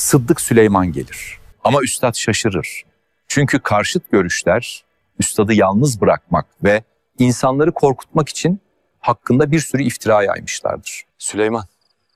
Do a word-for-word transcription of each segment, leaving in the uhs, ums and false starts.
Sıddık Süleyman gelir. Ama üstad şaşırır. Çünkü karşıt görüşler üstadı yalnız bırakmak ve insanları korkutmak için hakkında bir sürü iftira yaymışlardır. Süleyman,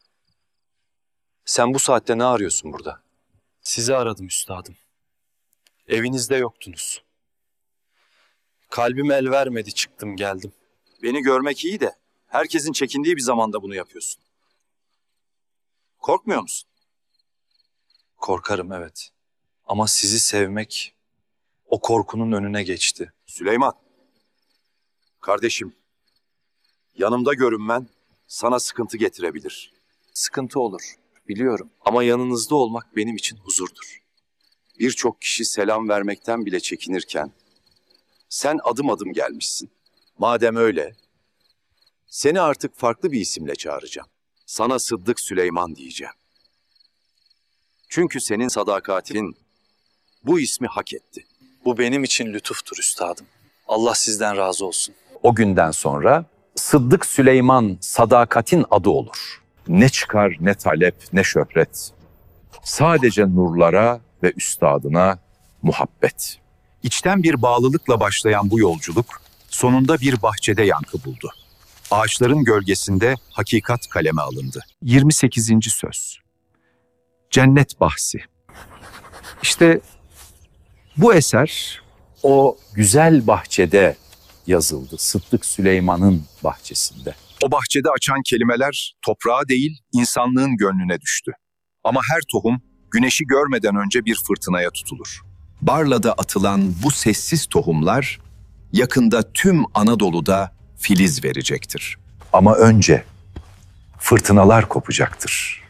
sen bu saatte ne arıyorsun burada? Sizi aradım üstadım. Evinizde yoktunuz. Kalbim el vermedi, çıktım geldim. Beni görmek iyi de herkesin çekindiği bir zamanda bunu yapıyorsun. Korkmuyor musun? Korkarım evet. Ama sizi sevmek o korkunun önüne geçti. Süleyman, kardeşim, yanımda görünmen sana sıkıntı getirebilir. Sıkıntı olur, biliyorum. Ama yanınızda olmak benim için huzurdur. Birçok kişi selam vermekten bile çekinirken sen adım adım gelmişsin. Madem öyle, seni artık farklı bir isimle çağıracağım. Sana Sıddık Süleyman diyeceğim. Çünkü senin sadakatin bu ismi hak etti. Bu benim için lütuftur üstadım. Allah sizden razı olsun. O günden sonra Sıddık Süleyman sadakatin adı olur. Ne çıkar ne talep ne şöhret. Sadece nurlara ve üstadına muhabbet. İçten bir bağlılıkla başlayan bu yolculuk sonunda bir bahçede yankı buldu. Ağaçların gölgesinde hakikat kaleme alındı. yirmi sekizinci söz. Cennet bahsi. İşte bu eser o güzel bahçede yazıldı. Sıddık Süleyman'ın bahçesinde. O bahçede açan kelimeler toprağa değil insanlığın gönlüne düştü. Ama her tohum güneşi görmeden önce bir fırtınaya tutulur. Barla'da atılan bu sessiz tohumlar yakında tüm Anadolu'da filiz verecektir. Ama önce fırtınalar kopacaktır.